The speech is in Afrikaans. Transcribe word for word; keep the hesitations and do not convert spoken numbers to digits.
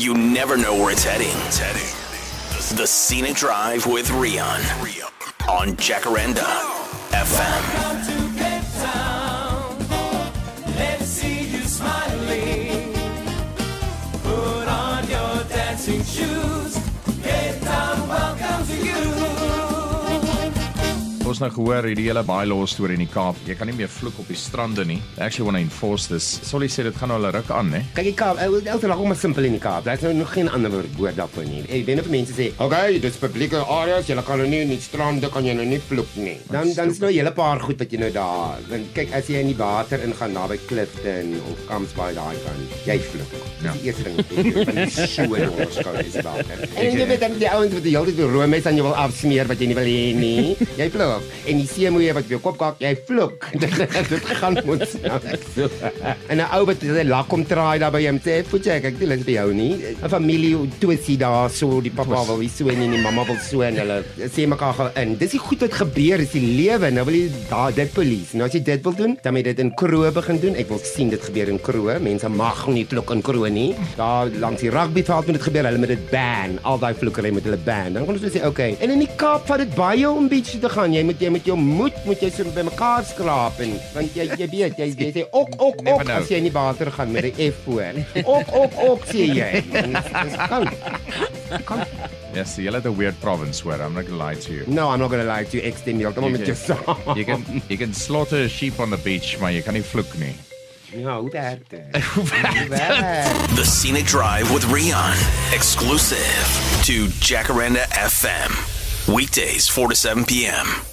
You never know where it's heading. It's heading. The Scenic Drive with Rian on Jacaranda F M. Welcome to Cape Town. Let's see you smiling. Put on your dancing shoes. Cape Town, welcome to you. Ons nou gehoor hierdie hele bylaw storie in die Kaap. Jy kan nie meer vloek op die strande nie. They actually want to enforce this. Solly sê dit gaan nou hulle ruk aan, né? Kyk, die Kaap, elke lag maar simpel in die Kaap. Daar is nou nog geen ander woord daarvoor nie. Ek weet of mense sê, "Oké, dis publieke areas, jy kan nou nie in die strande kan jy nou nie vloek nie." Dan dan is nou 'n hele paar goed wat jy nou daar. Want kyk, as jy in die water ingaan naby Clifton of Kamsbaai daai kant, jy vloek. Ja. Die eerste ding wat jy doen, van die so in ons skou is water. En jy weet dan die ouens wat die hele tyd room is en jy wil afsmeer wat jy nie wil hê nie. Jy vloek. En die seemoeie wat jou kop kak, jy vloek. Dit gaan moet snel. En 'n ou wat 'n lak kom draai daar by hom sê, "Voet jy, ek wil dit by jou nie." 'n Familie twisie daar so, die pappa wil so en die mamma wil so en hulle sê mekaar gou in. Dis die goed wat gebeur, is die lewe. Nou wil jy daar dit polisie. Nou as jy dit wil doen, dan moet jy dit in Kroe begin doen. Ek wil sien dit gebeur in Kroe. Mense mag nie vloek in Kroe nie. Daar langs die rugbyveld moet dit gebeur. Hulle moet dit ban. Al daai vloekery moet hulle ban. Dan kan ons sê, "Oké." En in die Kaap vat dit baie om bietjie te gaan. Jy moet jy met jou moed moet jy so by mekaar skraap en want jy jy weet jy jy sê ok ok ok as jy in die water gaan met 'n F voor. Ok ok ok sê jy. Kom. Kom. Yes, you're at a weird province where I'm not going to lie to you. No, I'm not going to lie to you. Extend me. Kom met jou saam. You can you can slaughter a sheep on the beach, maar jy kan nie vloek nie. Ja, hoe werk dit? Hoe werk? The Scenic Drive with Rian, exclusive to Jacaranda F M. Weekdays four to seven p.m.